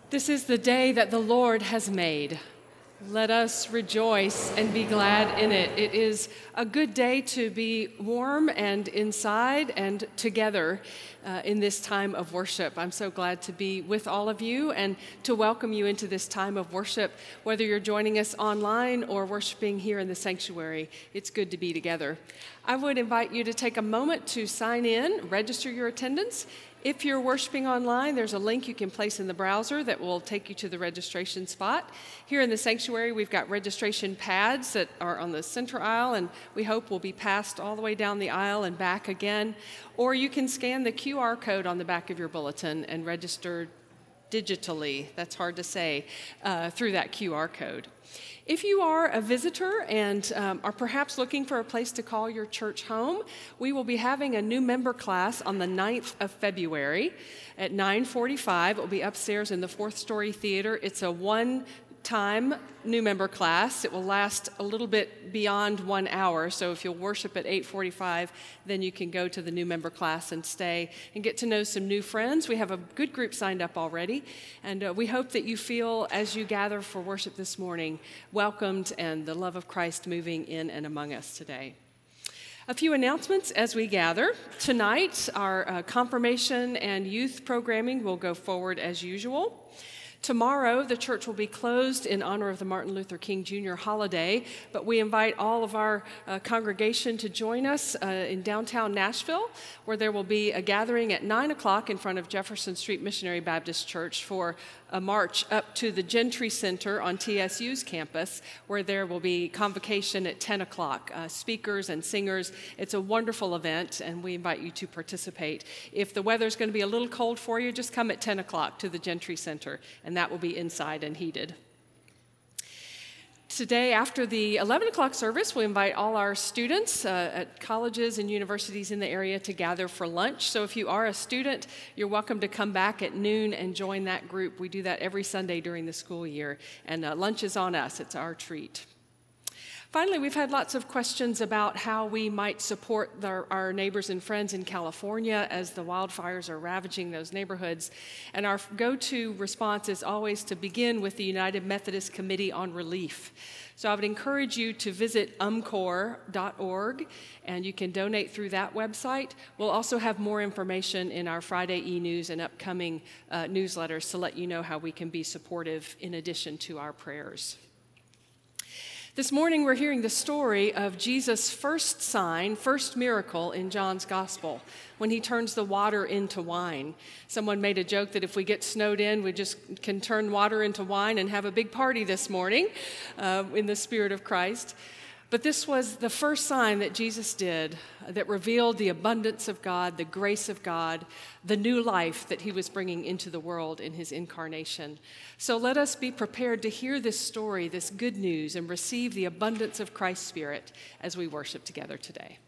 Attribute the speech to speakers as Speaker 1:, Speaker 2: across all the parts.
Speaker 1: This is the day that the Lord has made. Let us rejoice and be glad in it. It is a good day to be warm and inside and together in this time of worship. I'm so glad to be with all of you and to welcome you into this time of worship, whether you're joining us online or worshiping here in the sanctuary. It's good to be together. I would invite you to take a moment to sign in, register your attendance. If you're worshiping online, there's a link you can place in the browser that will take you to the registration spot. Here in the sanctuary, we've got registration pads that are on the center aisle, and we hope will be passed all the way down the aisle and back again. Or you can scan the QR code on the back of your bulletin and register digitally, that's hard to say, through that QR code. If you are a visitor and are perhaps looking for a place to call your church home, we will be having a new member class on the 9th of February at 9:45. It will be upstairs in the fourth story theater. It's a one-time new member class. It will last a little bit beyond 1 hour, so if you'll worship at 8:45, then you can go to the new member class and stay and get to know some new friends. We have a good group signed up already, and we hope that you feel, as you gather for worship this morning, welcomed and the love of Christ moving in and among us today. A few announcements as we gather. Tonight, our confirmation and youth programming will go forward as usual. Tomorrow, the church will be closed in honor of the Martin Luther King Jr. holiday, but we invite all of our congregation to join us in downtown Nashville, where there will be a gathering at 9 o'clock in front of Jefferson Street Missionary Baptist Church for a march up to the Gentry Center on TSU's campus, where there will be convocation at 10 o'clock, speakers and singers. It's a wonderful event, and we invite you to participate. If the weather's going to be a little cold for you, just come at 10 o'clock to the Gentry Center, and that will be inside and heated. Today, after the 11 o'clock service, we invite all our students at colleges and universities in the area to gather for lunch. So if you are a student, you're welcome to come back at noon and join that group. We do that every Sunday during the school year, and lunch is on us. It's our treat. Finally, we've had lots of questions about how we might support our neighbors and friends in California as the wildfires are ravaging those neighborhoods. And our go-to response is always to begin with the United Methodist Committee on Relief. So I would encourage you to visit umcor.org, and you can donate through that website. We'll also have more information in our Friday e-news and upcoming newsletters to let you know how we can be supportive in addition to our prayers. This morning, we're hearing the story of Jesus' first sign, first miracle in John's Gospel, when he turns the water into wine. Someone made a joke that if we get snowed in, we just can turn water into wine and have a big party this morning in the Spirit of Christ. But this was the first sign that Jesus did that revealed the abundance of God, the grace of God, the new life that he was bringing into the world in his incarnation. So let us be prepared to hear this story, this good news, and receive the abundance of Christ's Spirit as we worship together today.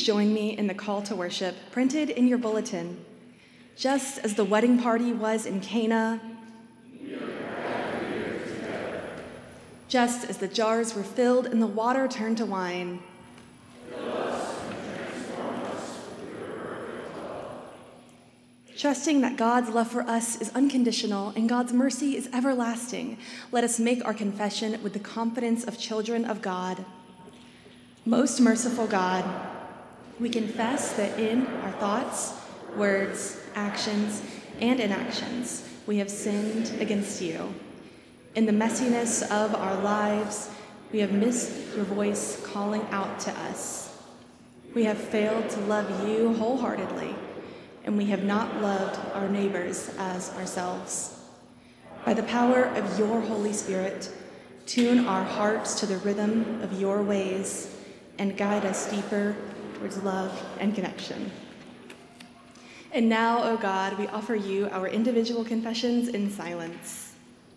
Speaker 2: join me in the call to worship printed in your bulletin. Just as the wedding party was in Cana, just as the jars were filled and the water turned to wine, trusting that God's love for us is unconditional and God's mercy is everlasting, let us make our confession with the confidence of children of God. Most merciful God, we confess that in our thoughts, words, actions, and inactions, we have sinned against you. In the messiness of our lives, we have missed your voice calling out to us. We have failed to love you wholeheartedly, and we have not loved our neighbors as ourselves. By the power of your Holy Spirit, tune our hearts to the rhythm of your ways and guide us deeper towards love and connection. And now, O God, we offer you our individual confessions in silence.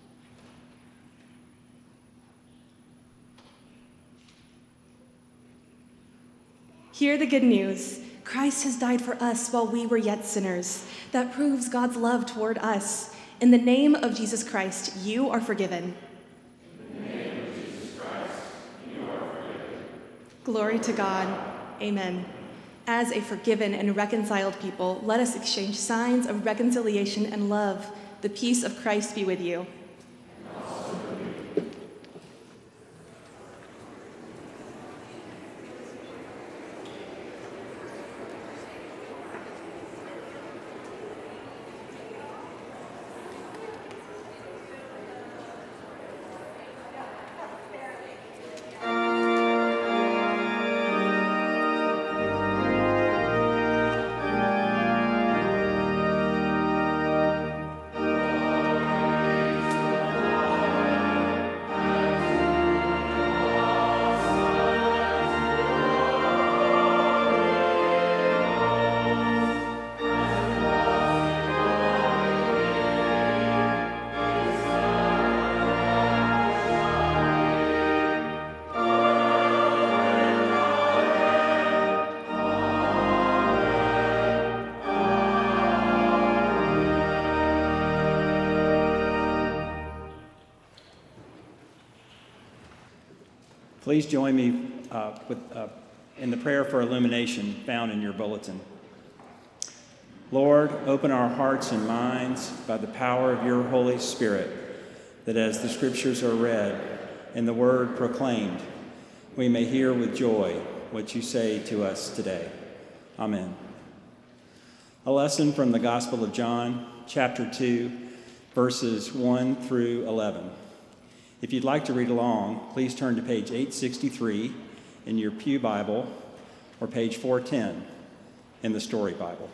Speaker 2: Hear the good news. Christ has died for us while we were yet sinners. That proves God's love toward us. In the name of Jesus Christ, you are forgiven. In the name of Jesus Christ, you are forgiven. Glory to God. Amen. As a forgiven and reconciled people, let us exchange signs of reconciliation and love. The peace of Christ be with you.
Speaker 3: Please join me in the prayer for illumination found in your bulletin. Lord, open our hearts and minds by the power of your Holy Spirit, that as the scriptures are read and the word proclaimed, we may hear with joy what you say to us today. Amen. A lesson from the Gospel of John, chapter 2, verses 1 through 11. If you'd like to read along, please turn to page 863 in your Pew Bible or page 410 in the Story Bible.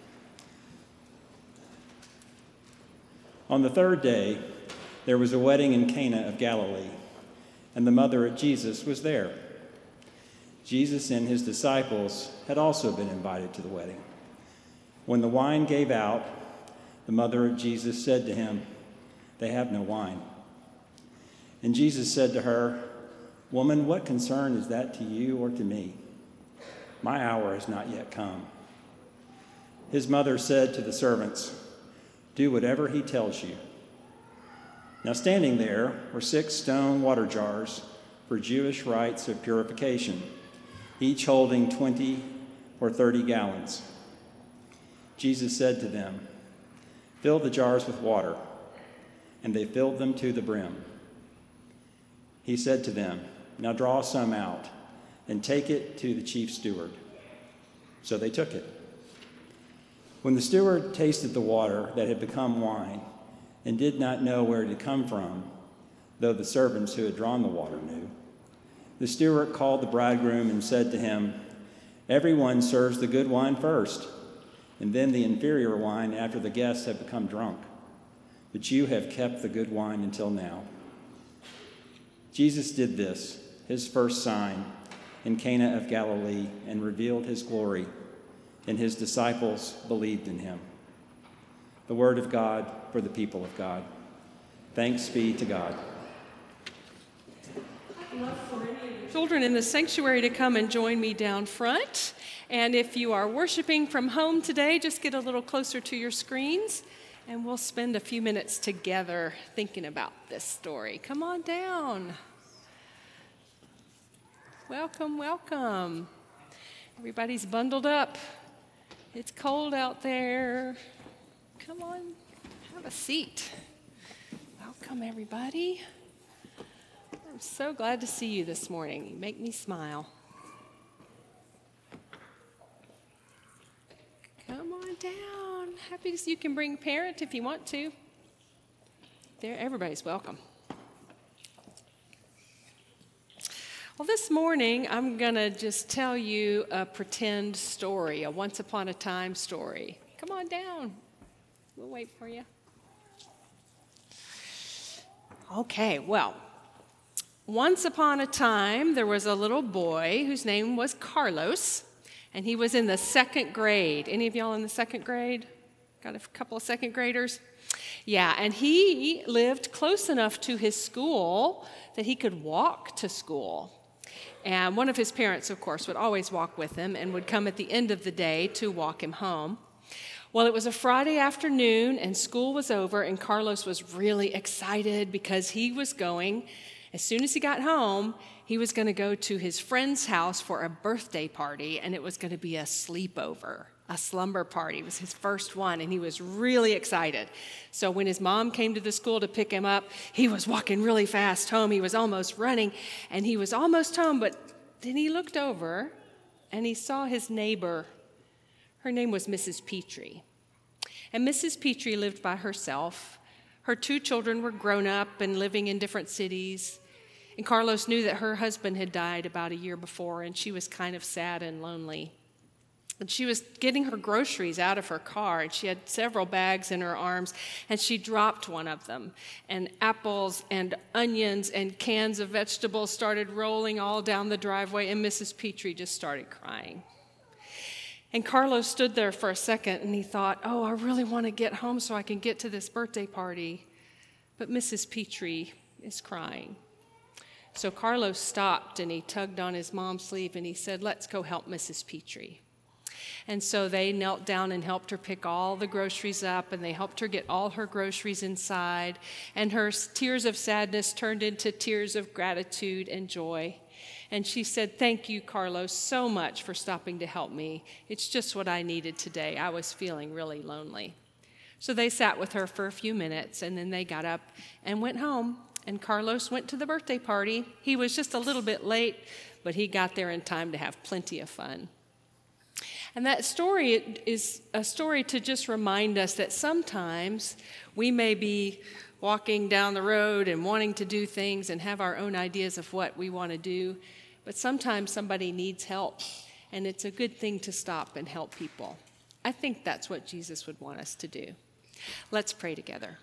Speaker 3: On the third day, there was a wedding in Cana of Galilee, and the mother of Jesus was there. Jesus and his disciples had also been invited to the wedding. When the wine gave out, the mother of Jesus said to him, "They have no wine." And Jesus said to her, "Woman, what concern is that to you or to me? My hour has not yet come." His mother said to the servants, "Do whatever he tells you." Now standing there were 6 stone water jars for Jewish rites of purification, each holding 20 or 30 gallons. Jesus said to them, "Fill the jars with water," and they filled them to the brim. He said to them, "Now draw some out and take it to the chief steward." So they took it. When the steward tasted the water that had become wine and did not know where it had come from, though the servants who had drawn the water knew, the steward called the bridegroom and said to him, "Everyone serves the good wine first, and then the inferior wine after the guests have become drunk. But you have kept the good wine until now." Jesus did this, his first sign, in Cana of Galilee, and revealed his glory, and his disciples believed in him. The word of God for the people of God. Thanks be to God.
Speaker 1: Children in the sanctuary to come and join me down front. And if you are worshiping from home today, just get a little closer to your screens and we'll spend a few minutes together thinking about this story. Come on down. Welcome, welcome. Everybody's bundled up. It's cold out there. Come on, have a seat. Welcome, everybody. I'm so glad to see you this morning. You make me smile. Come on down. Happy to see you. Can bring a parent if you want to. There, everybody's welcome. Well, this morning I'm going to just tell you a pretend story, a once upon a time story. Come on down. We'll wait for you. Okay, well, once upon a time there was a little boy whose name was Carlos, and he was in the second grade. Any of y'all in the second grade? Got a couple of second graders? Yeah, and he lived close enough to his school that he could walk to school. And one of his parents, of course, would always walk with him and would come at the end of the day to walk him home. Well, it was a Friday afternoon and school was over, and Carlos was really excited because he was going, as soon as he got home, he was going to go to his friend's house for a birthday party, and it was going to be a sleepover, a slumber party. It was his first one, and he was really excited. So when his mom came to the school to pick him up, he was walking really fast home. He was almost running, and he was almost home, but then he looked over, and he saw his neighbor. Her name was Mrs. Petrie. And Mrs. Petrie lived by herself. Her two children were grown up and living in different cities. And Carlos knew that her husband had died about a year before, and she was kind of sad and lonely. And she was getting her groceries out of her car, and she had several bags in her arms, and she dropped one of them. And apples and onions and cans of vegetables started rolling all down the driveway, and Mrs. Petrie just started crying. And Carlos stood there for a second, and he thought, oh, I really want to get home so I can get to this birthday party. But Mrs. Petrie is crying. So Carlos stopped, and he tugged on his mom's sleeve, and he said, let's go help Mrs. Petrie. And so they knelt down and helped her pick all the groceries up, and they helped her get all her groceries inside. And her tears of sadness turned into tears of gratitude and joy. And she said, thank you, Carlos, so much for stopping to help me. It's just what I needed today. I was feeling really lonely. So they sat with her for a few minutes, and then they got up and went home. And Carlos went to the birthday party. He was just a little bit late, but he got there in time to have plenty of fun. And that story is a story to just remind us that sometimes we may be walking down the road and wanting to do things and have our own ideas of what we want to do, but sometimes somebody needs help, and it's a good thing to stop and help people. I think that's what Jesus would want us to do. Let's pray together.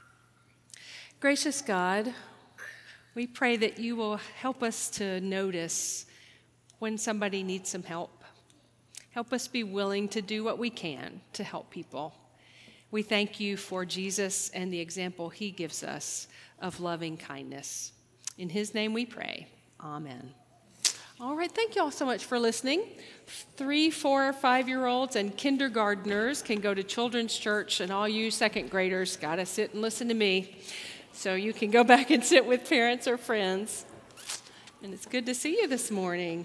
Speaker 1: Gracious God, we pray that you will help us to notice when somebody needs some help. Help us be willing to do what we can to help people. We thank you for Jesus and the example he gives us of loving kindness. In his name we pray. Amen. All right, thank you all so much for listening. 3, 4, 5-year-olds and kindergartners can go to Children's Church, and all you second graders got to sit and listen to me. So you can go back and sit with parents or friends. And it's good to see you this morning.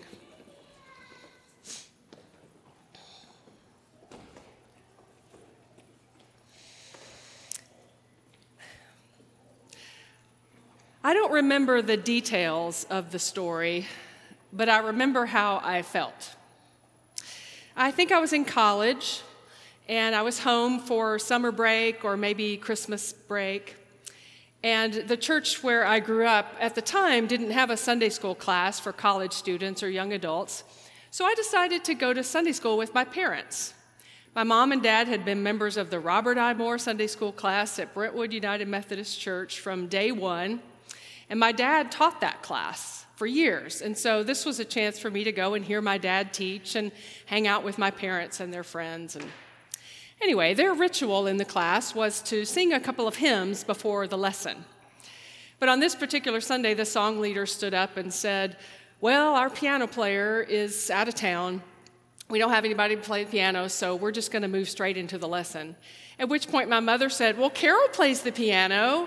Speaker 1: I don't remember the details of the story, but I remember how I felt. I think I was in college, and I was home for summer break or maybe Christmas break. And the church where I grew up at the time didn't have a Sunday school class for college students or young adults, so I decided to go to Sunday school with my parents. My mom and dad had been members of the Robert I. Moore Sunday School class at Brentwood United Methodist Church from day one. And my dad taught that class for years. And so this was a chance for me to go and hear my dad teach and hang out with my parents and their friends. And anyway, their ritual in the class was to sing a couple of hymns before the lesson. But on this particular Sunday, the song leader stood up and said, well, our piano player is out of town. We don't have anybody to play the piano, so we're just going to move straight into the lesson. At which point my mother said, well, Carol plays the piano.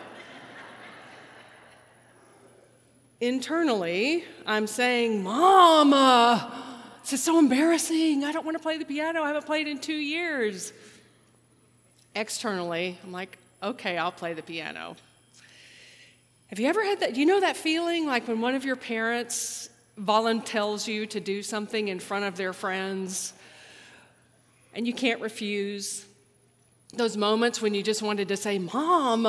Speaker 1: Internally, I'm saying, Mama, this is so embarrassing. I don't want to play the piano. I haven't played in 2 years. Externally, I'm like, okay, I'll play the piano. Have you ever had that? Do you know that feeling like when one of your parents tells you to do something in front of their friends and you can't refuse? Those moments when you just wanted to say, Mom,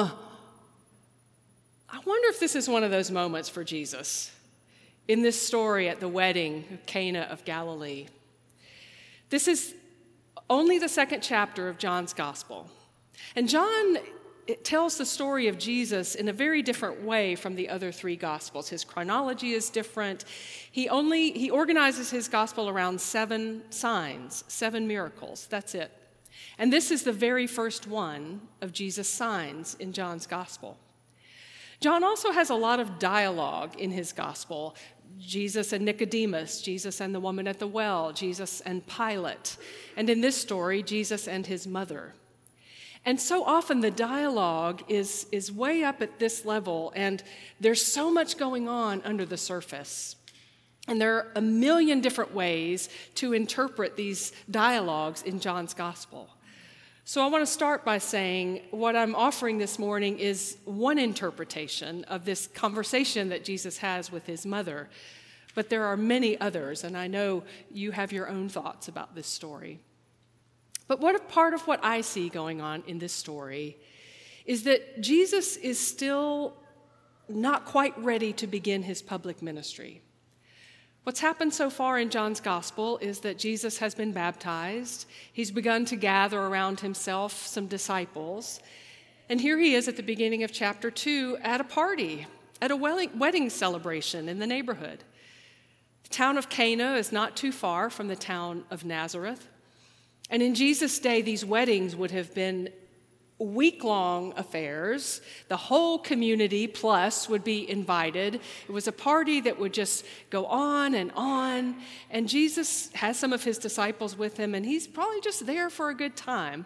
Speaker 1: I wonder if this is one of those moments for Jesus in this story at the wedding of Cana of Galilee. This is only the second chapter of John's gospel. And John tells the story of Jesus in a very different way from the other three gospels. His chronology is different. He organizes his gospel around 7 signs, 7 miracles. That's it. And this is the very first one of Jesus' signs in John's gospel. John also has a lot of dialogue in his gospel. Jesus and Nicodemus, Jesus and the woman at the well, Jesus and Pilate. And in this story, Jesus and his mother. And so often the dialogue is way up at this level, and there's so much going on under the surface. And there are a million different ways to interpret these dialogues in John's gospel. So I want to start by saying what I'm offering this morning is one interpretation of this conversation that Jesus has with his mother. But there are many others, and I know you have your own thoughts about this story. But part of what I see going on in this story is that Jesus is still not quite ready to begin his public ministry. What's happened so far in John's gospel is that Jesus has been baptized. He's begun to gather around himself some disciples. And here he is at the beginning of chapter 2 at a party, at a wedding celebration in the neighborhood. The town of Cana is not too far from the town of Nazareth. And in Jesus' day, these weddings would have been week-long affairs. The whole community plus would be invited. It was a party that would just go on. And Jesus has some of his disciples with him, and he's probably just there for a good time.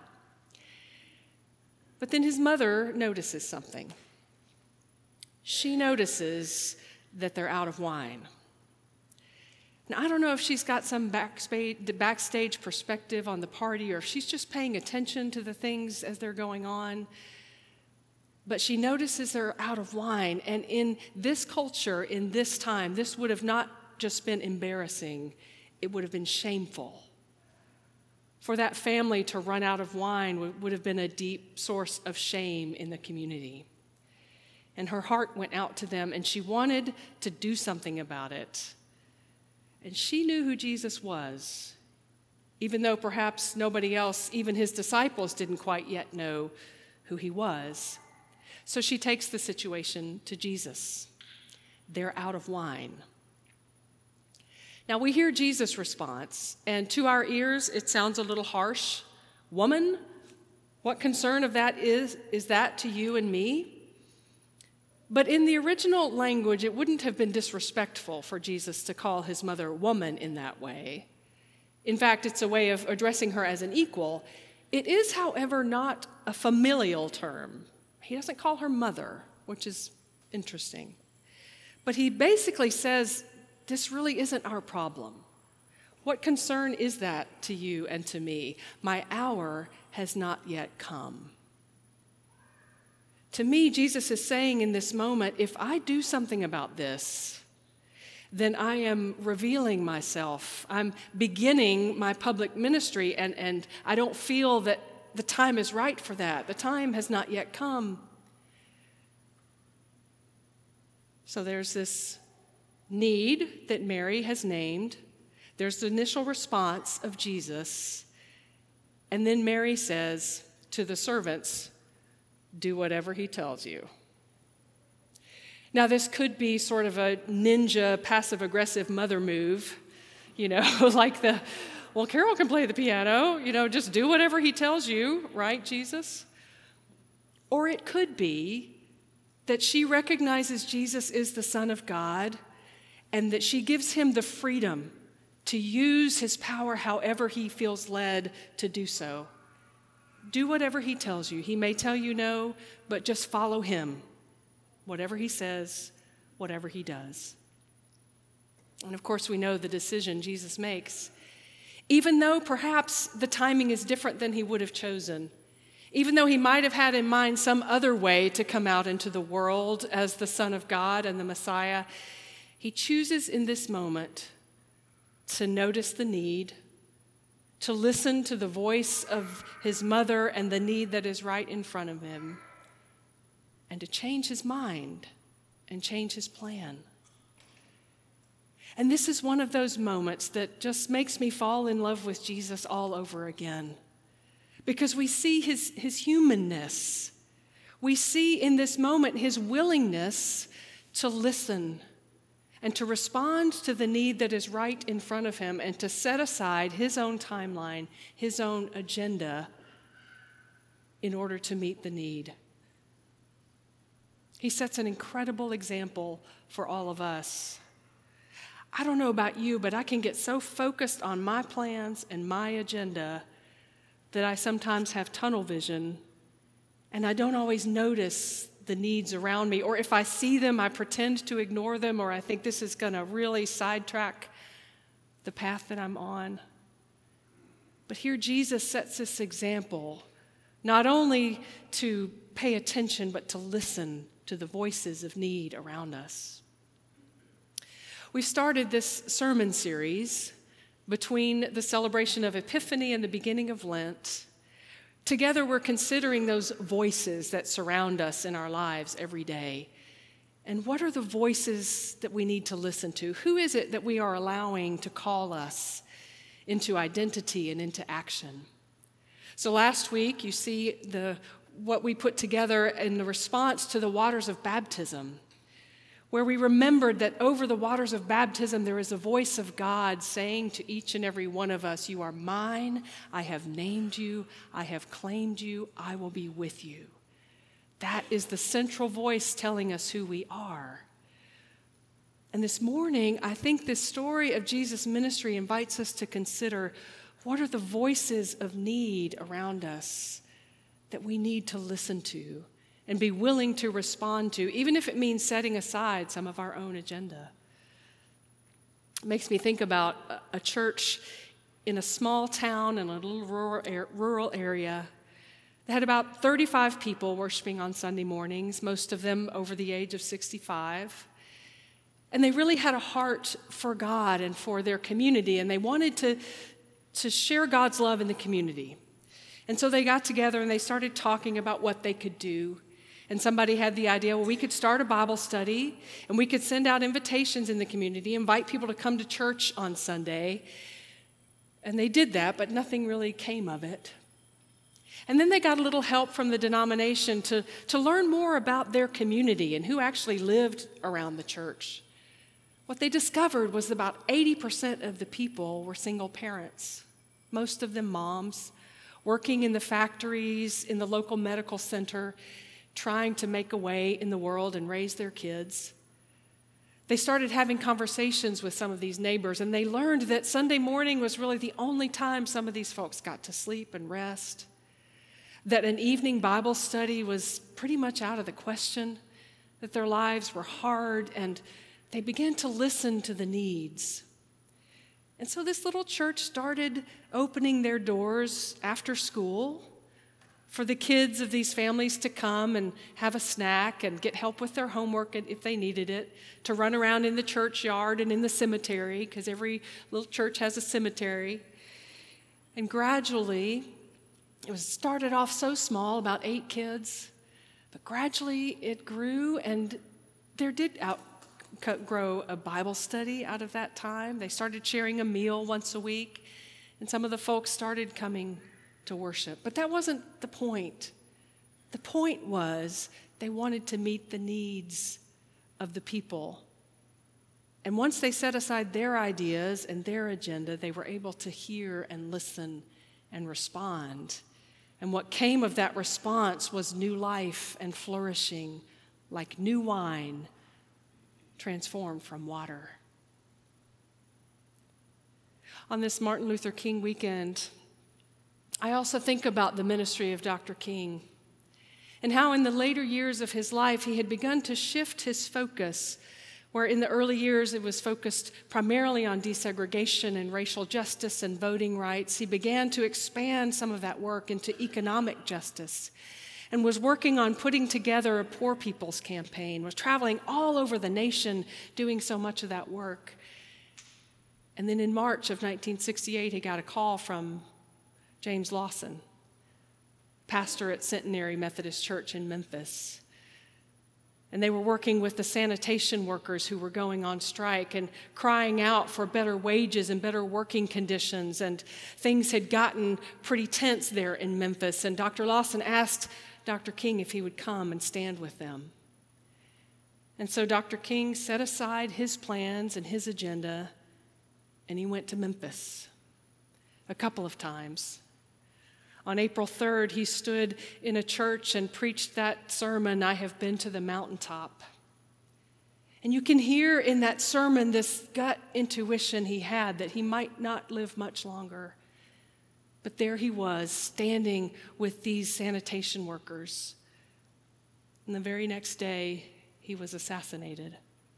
Speaker 1: But then his mother notices something. She notices that they're out of wine. Now, I don't know if she's got some backstage perspective on the party or if she's just paying attention to the things as they're going on. But she notices they're out of wine. And in this culture, in this time, this would have not just been embarrassing, it would have been shameful. For that family to run out of wine would have been a deep source of shame in the community. And her heart went out to them, and she wanted to do something about it. And she knew who Jesus was, even though perhaps nobody else, even his disciples, didn't quite yet know who he was. So she takes the situation to Jesus. They're out of wine. Now we hear Jesus' response, and to our ears it sounds a little harsh. Woman, what concern of that is that to you and me? But in the original language, it wouldn't have been disrespectful for Jesus to call his mother woman in that way. In fact, it's a way of addressing her as an equal. It is, however, not a familial term. He doesn't call her mother, which is interesting. But he basically says, this really isn't our problem. What concern is that to you and to me? My hour has not yet come. To me, Jesus is saying in this moment, if I do something about this, then I am revealing myself. I'm beginning my public ministry, and I don't feel that the time is right for that. The time has not yet come. So there's this need that Mary has named. There's the initial response of Jesus. And then Mary says to the servants, do whatever he tells you. Now, this could be sort of a ninja, passive-aggressive mother move, like well, Carol can play the piano, just do whatever he tells you, right, Jesus? Or it could be that she recognizes Jesus is the Son of God and that she gives him the freedom to use his power however he feels led to do so. Do whatever he tells you. He may tell you no, but just follow him. Whatever he says, whatever he does. And of course, we know the decision Jesus makes. Even though perhaps the timing is different than he would have chosen, even though he might have had in mind some other way to come out into the world as the Son of God and the Messiah, he chooses in this moment to notice the need, to listen to the voice of his mother and the need that is right in front of him, and to change his mind and change his plan. And this is one of those moments that just makes me fall in love with Jesus all over again, because we see his humanness. We see in this moment his willingness to listen and to respond to the need that is right in front of him and to set aside his own timeline, his own agenda in order to meet the need. He sets an incredible example for all of us. I don't know about you, but I can get so focused on my plans and my agenda that I sometimes have tunnel vision and I don't always notice the needs around me, or if I see them, I pretend to ignore them, or I think this is going to really sidetrack the path that I'm on. But here Jesus sets this example, not only to pay attention, but to listen to the voices of need around us. We started this sermon series between the celebration of Epiphany and the beginning of Lent. Together, we're considering those voices that surround us in our lives every day. And what are the voices that we need to listen to? Who is it that we are allowing to call us into identity and into action? So last week, you see what we put together in the response to the waters of baptism, where we remembered that over the waters of baptism, there is a voice of God saying to each and every one of us, "You are mine, I have named you, I have claimed you, I will be with you." That is the central voice telling us who we are. And this morning, I think this story of Jesus' ministry invites us to consider what are the voices of need around us that we need to listen to and be willing to respond to, even if it means setting aside some of our own agenda. It makes me think about a church in a small town in a little rural area that had about 35 people worshiping on Sunday mornings, most of them over the age of 65. And they really had a heart for God and for their community, and they wanted to share God's love in the community. And so they got together and they started talking about what they could do. And somebody had the idea, well, we could start a Bible study and we could send out invitations in the community, invite people to come to church on Sunday. And they did that, but nothing really came of it. And then they got a little help from the denomination to learn more about their community and who actually lived around the church. What they discovered was about 80% of the people were single parents, most of them moms, working in the factories, in the local medical center, trying to make a way in the world and raise their kids. They started having conversations with some of these neighbors, and they learned that Sunday morning was really the only time some of these folks got to sleep and rest, that an evening Bible study was pretty much out of the question, that their lives were hard, and they began to listen to the needs. And so this little church started opening their doors after school for the kids of these families to come and have a snack and get help with their homework if they needed it, to run around in the churchyard and in the cemetery, because every little church has a cemetery. And gradually, it was started off so small, about 8 kids, but gradually it grew, and there did grow a Bible study out of that time. They started sharing a meal once a week, and some of the folks started coming to worship. But that wasn't the point. The point was they wanted to meet the needs of the people. And once they set aside their ideas and their agenda, they were able to hear and listen and respond. And what came of that response was new life and flourishing, like new wine transformed from water. On this Martin Luther King weekend, I also think about the ministry of Dr. King and how in the later years of his life he had begun to shift his focus, where in the early years it was focused primarily on desegregation and racial justice and voting rights. He began to expand some of that work into economic justice and was working on putting together a poor people's campaign, was traveling all over the nation doing so much of that work. And then in March of 1968, he got a call from James Lawson, pastor at Centenary Methodist Church in Memphis. And they were working with the sanitation workers who were going on strike and crying out for better wages and better working conditions. And things had gotten pretty tense there in Memphis. And Dr. Lawson asked Dr. King if he would come and stand with them. And so Dr. King set aside his plans and his agenda, and he went to Memphis a couple of times. On April 3rd, he stood in a church and preached that sermon, "I Have Been to the Mountaintop." And you can hear in that sermon this gut intuition he had that he might not live much longer. But there he was, standing with these sanitation workers. And the very next day, he was assassinated.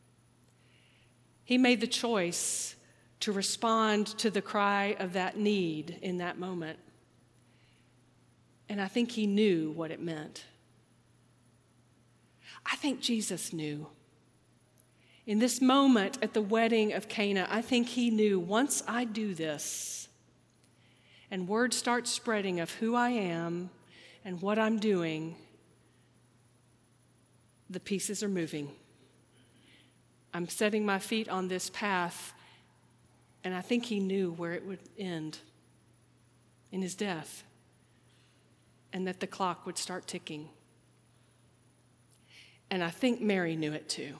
Speaker 1: He made the choice to respond to the cry of that need in that moment. And I think he knew what it meant. I think Jesus knew. In this moment at the wedding of Cana, I think he knew, once I do this, and word starts spreading of who I am and what I'm doing, the pieces are moving. I'm setting my feet on this path, and I think he knew where it would end, in his death, and that the clock would start ticking. And I think Mary knew it too.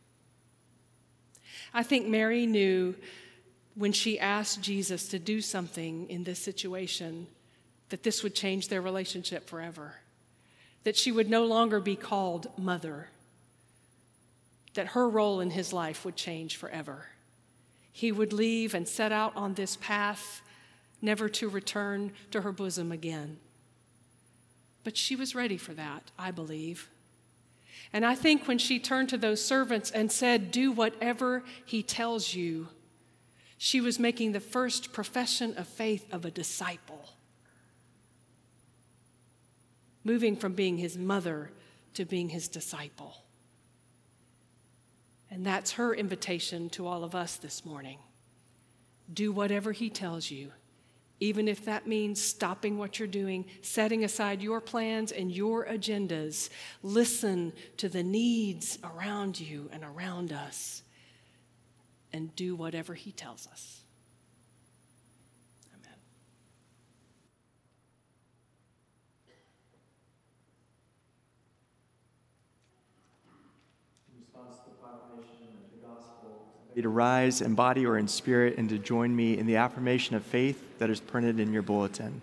Speaker 1: I think Mary knew when she asked Jesus to do something in this situation, that this would change their relationship forever, that she would no longer be called mother, that her role in his life would change forever. He would leave and set out on this path, never to return to her bosom again. But she was ready for that, I believe. And I think when she turned to those servants and said, "Do whatever he tells you," she was making the first profession of faith of a disciple, moving from being his mother to being his disciple. And that's her invitation to all of us this morning. Do whatever he tells you, even if that means stopping what you're doing, setting aside your plans and your agendas. Listen to the needs around you and around us, and do whatever he tells us. Amen.
Speaker 4: In response to the proclamation of the gospel, to rise in body or in spirit and to join me in the affirmation of faith that is printed in your bulletin.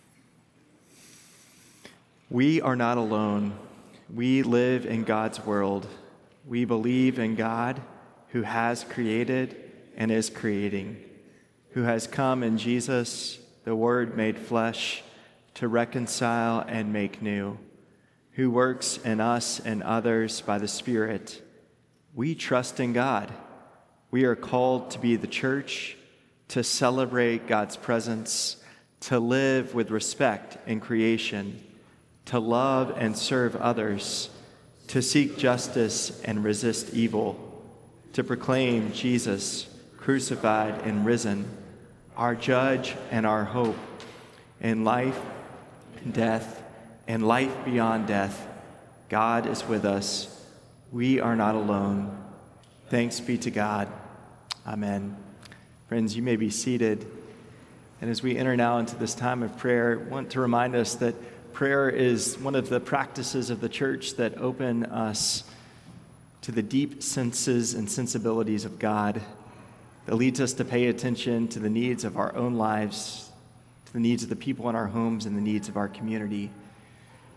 Speaker 4: We are not alone. We live in God's world. We believe in God, who has created and is creating, who has come in Jesus, the Word made flesh, to reconcile and make new, who works in us and others by the Spirit. We trust in God. We are called to be the church, to celebrate God's presence, to live with respect in creation, to love and serve others, to seek justice and resist evil, to proclaim Jesus crucified and risen, our judge and our hope, in life and death and life beyond death. God is with us. We are not alone. Thanks be to God. Amen. Friends, you may be seated. And as we enter now into this time of prayer, I want to remind us that prayer is one of the practices of the church that open us to the deep senses and sensibilities of God, that leads us to pay attention to the needs of our own lives, to the needs of the people in our homes, and the needs of our community.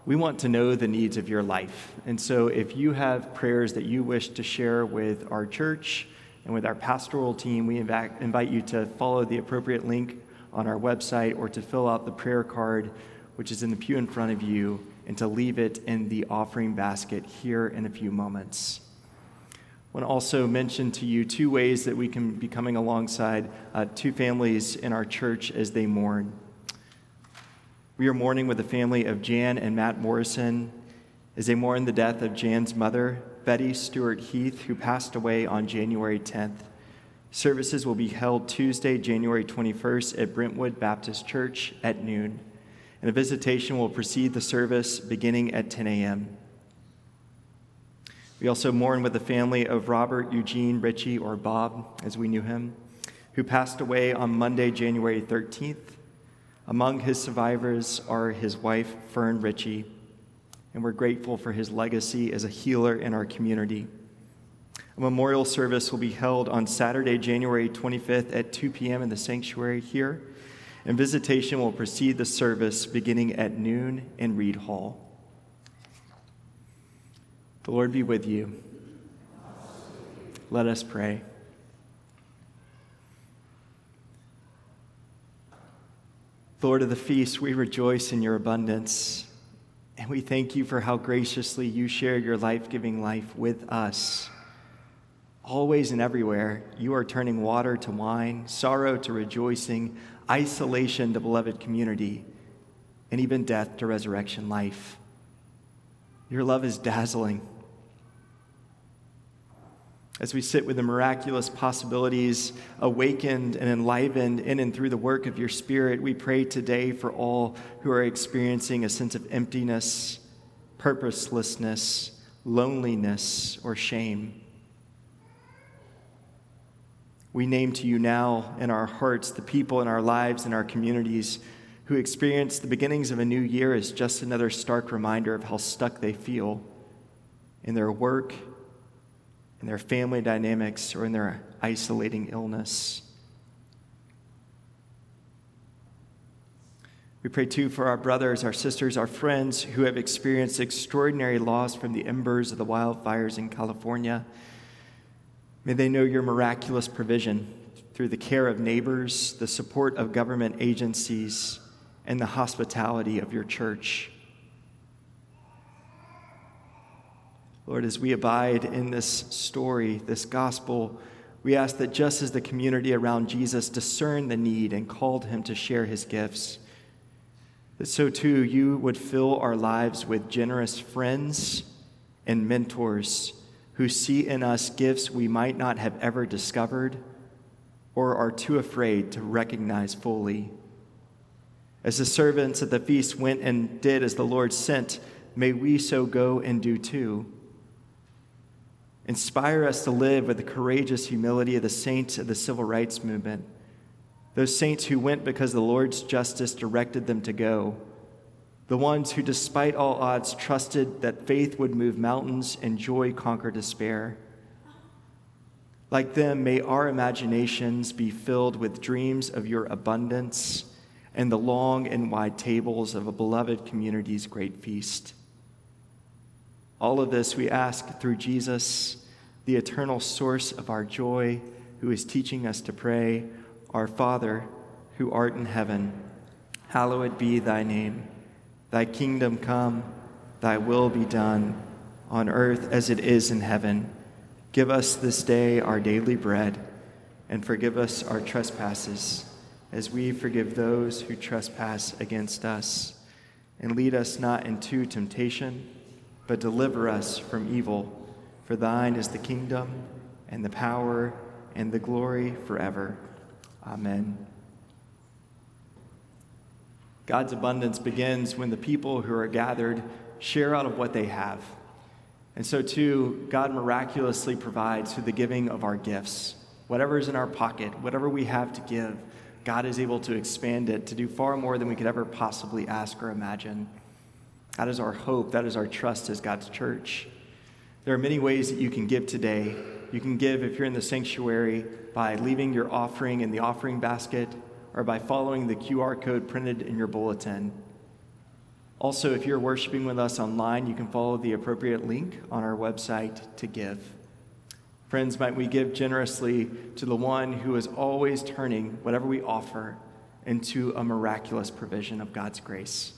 Speaker 4: we want to know the needs of your life. And so if you have prayers that you wish to share with our church and with our pastoral team, we invite you to follow the appropriate link on our website or to fill out the prayer card, which is in the pew in front of you, and to leave it in the offering basket here in a few moments. I want to also mention to you 2 ways that we can be coming alongside 2 families in our church as they mourn. We are mourning with the family of Jan and Matt Morrison as they mourn the death of Jan's mother, Betty Stewart Heath, who passed away on January 10th. Services will be held Tuesday, January 21st at Brentwood Baptist Church at noon, and a visitation will precede the service beginning at 10 a.m. We also mourn with the family of Robert Eugene Ritchie, or Bob, as we knew him, who passed away on Monday, January 13th. Among his survivors are his wife, Fern Ritchie, and we're grateful for his legacy as a healer in our community. A memorial service will be held on Saturday, January 25th at 2 p.m. in the sanctuary here, and visitation will precede the service beginning at noon in Reed Hall. The Lord be with you. Let us pray. Lord of the feast, we rejoice in your abundance, and we thank you for how graciously you share your life-giving life with us. Always and everywhere, you are turning water to wine, sorrow to rejoicing, isolation to beloved community, and even death to resurrection life. Your love is dazzling. As we sit with the miraculous possibilities awakened and enlivened in and through the work of your Spirit, we pray today for all who are experiencing a sense of emptiness, purposelessness, loneliness, or shame. We name to you now in our hearts the people in our lives and our communities who experience the beginnings of a new year as just another stark reminder of how stuck they feel in their work, in their family dynamics, or in their isolating illness. We pray too for our brothers, our sisters, our friends who have experienced extraordinary loss from the embers of the wildfires in California. May they know your miraculous provision through the care of neighbors, the support of government agencies, and the hospitality of your church. Lord, as we abide in this story, this gospel, we ask that just as the community around Jesus discerned the need and called him to share his gifts, that so too you would fill our lives with generous friends and mentors who see in us gifts we might not have ever discovered or are too afraid to recognize fully. As the servants at the feast went and did as the Lord sent, may we so go and do too. Inspire us to live with the courageous humility of the saints of the civil rights movement, those saints who went because the Lord's justice directed them to go, the ones who, despite all odds, trusted that faith would move mountains and joy conquer despair. Like them, may our imaginations be filled with dreams of your abundance and the long and wide tables of a beloved community's great feast. All of this we ask through Jesus, the eternal source of our joy, who is teaching us to pray, Our Father, who art in heaven, hallowed be thy name. Thy kingdom come, thy will be done, on earth as it is in heaven. Give us this day our daily bread, and forgive us our trespasses, as we forgive those who trespass against us. And lead us not into temptation, but deliver us from evil. For thine is the kingdom, and the power, and the glory forever. Amen. God's abundance begins when the people who are gathered share out of what they have. And so too, God miraculously provides through the giving of our gifts. Whatever is in our pocket, whatever we have to give, God is able to expand it to do far more than we could ever possibly ask or imagine. That is our hope. That is our trust as God's church. There are many ways that you can give today. You can give if you're in the sanctuary by leaving your offering in the offering basket or by following the QR code printed in your bulletin. Also, if you're worshiping with us online, you can follow the appropriate link on our website to give. Friends, might we give generously to the one who is always turning whatever we offer into a miraculous provision of God's grace.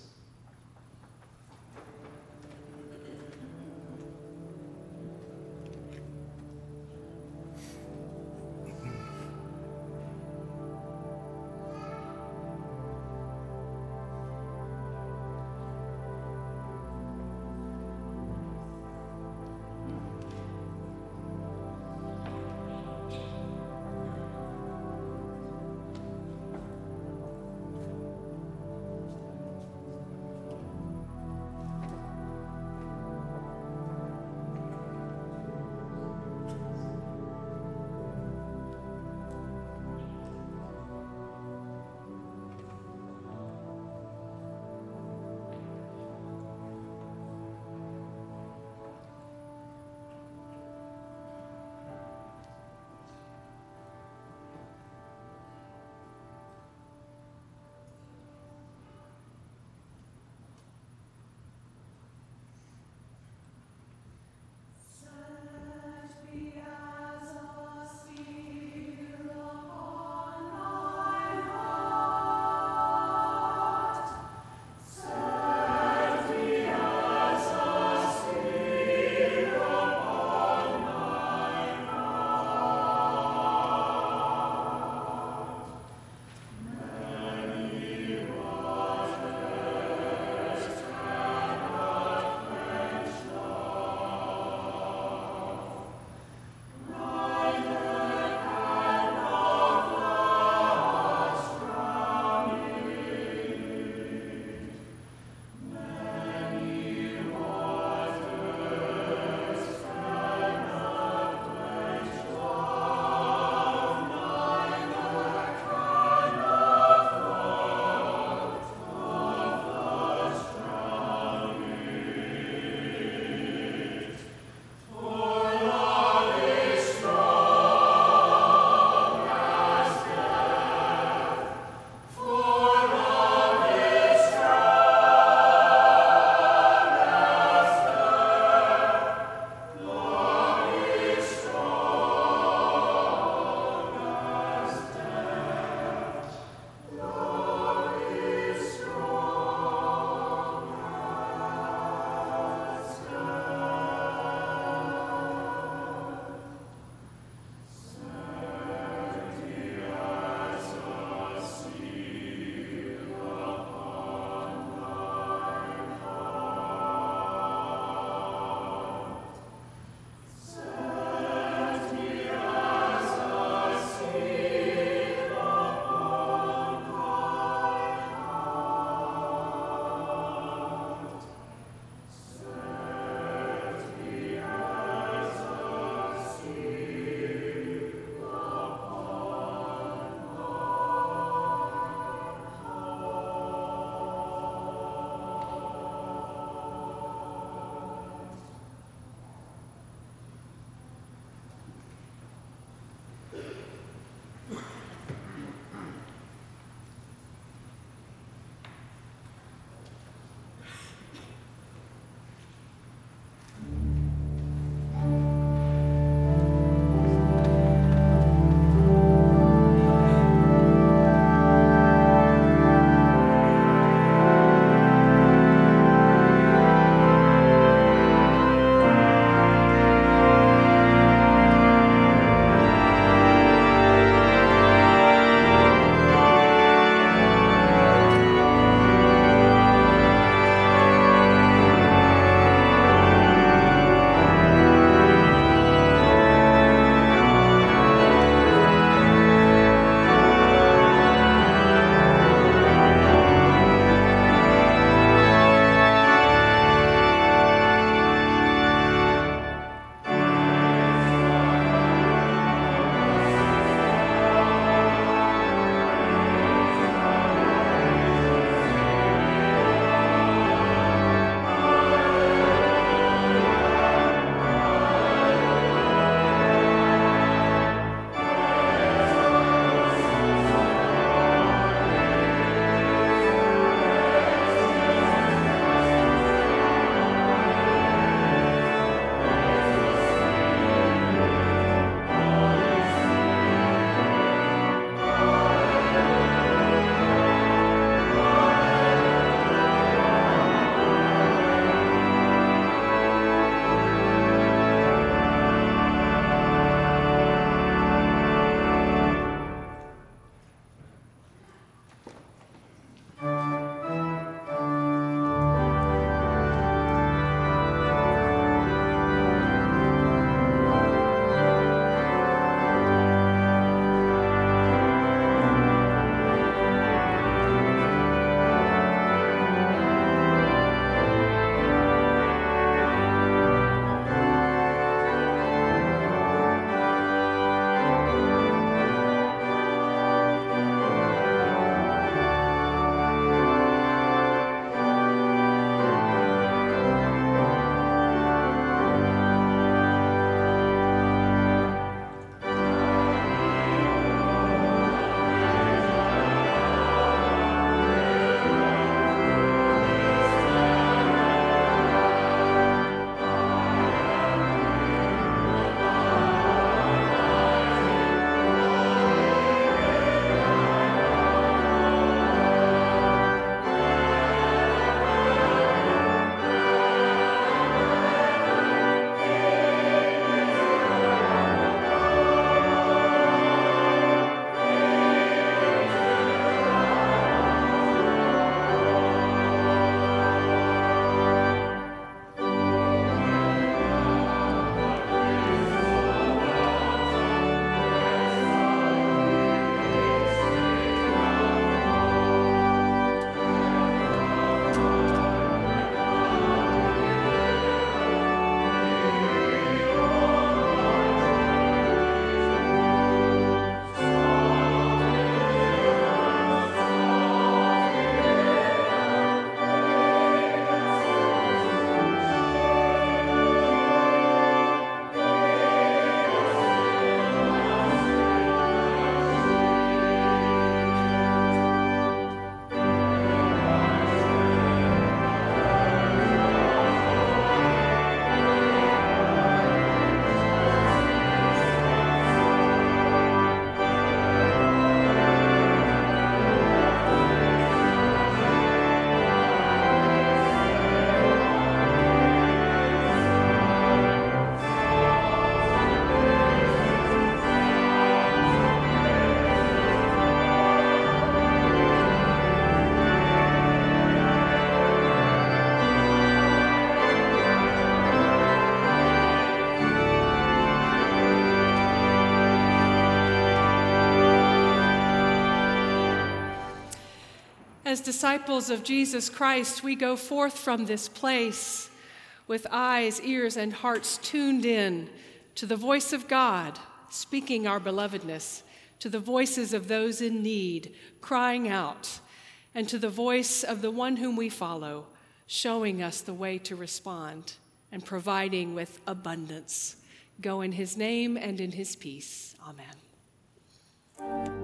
Speaker 1: As disciples of Jesus Christ, we go forth from this place with eyes, ears, and hearts tuned in to the voice of God, speaking our belovedness, to the voices of those in need, crying out, and to the voice of the one whom we follow, showing us the way to respond and providing with abundance. Go in his name and in his peace. Amen.